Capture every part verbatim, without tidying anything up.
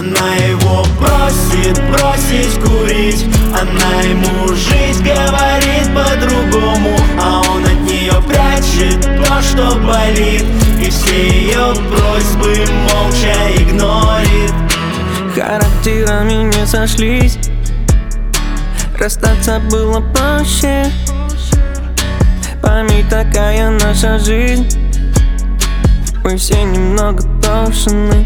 Она его просит бросить курить, она ему жизнь говорит по-другому, а он от нее прячет то, что болит, и все ее просьбы молча игнорит. Характерами не сошлись, расстаться было проще. Пойми, такая наша жизнь, мы все немного брошены.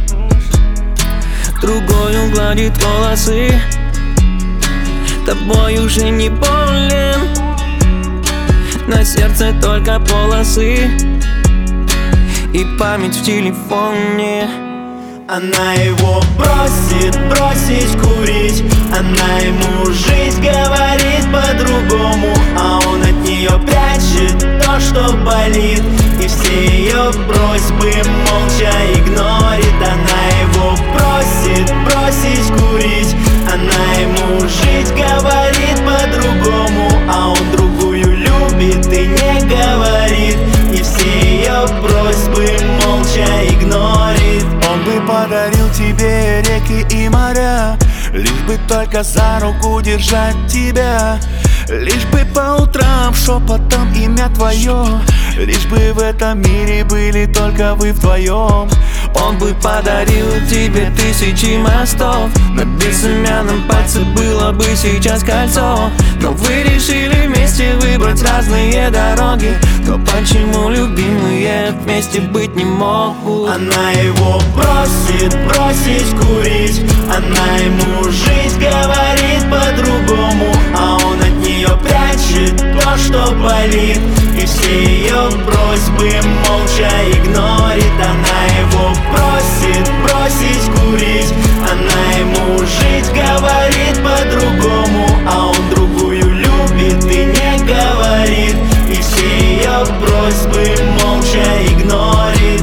Другой гладит волосы, тобой уже не болен, на сердце только полосы и память в телефоне. Она его просит бросить курить, она ему жизнь говорит по-другому, а он от нее прячет то, что болит, и все ее просьбы молча игнорит. Она его просит бросить курить, она ему жизнь говорит по-другому, а он другую любит и не говорит, и все ее просьбы молча игнорит. Он бы подарил тебе реки и моря, лишь бы только за руку держать тебя, лишь бы по утрам шепотом имя твое, лишь бы в этом мире были только вы вдвоем. Он бы подарил тебе тысячи мостов, на безымянном пальце было бы сейчас кольцо. Но вы решили вместе выбрать разные дороги, то почему любимые вместе быть не могут? Она его просит бросить курить, она ему жизнь говорит по-другому, а он от нее прячет то, что болит, и все ее просьбы молча игнорит. Она его просит бросить курить, она ему жизнь говорит по-другому, а он другую любит и не говорит, и все ее просьбы молча игнорит.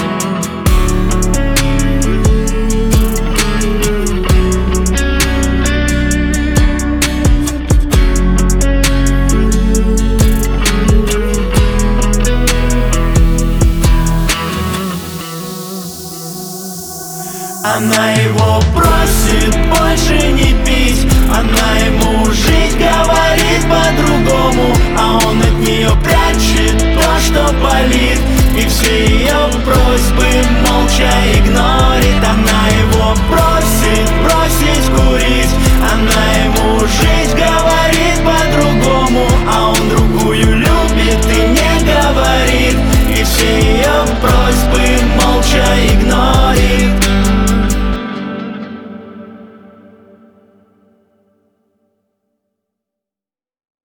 Она его просит больше не пить, она ему жизнь говорит по-другому, а он от нее прячет то, что болит, и все ее просьбы молча игнорит. Она его просит бросить курить, она ему жизнь говорит по-другому, а он другую любит и не говорит, и все ее просьбы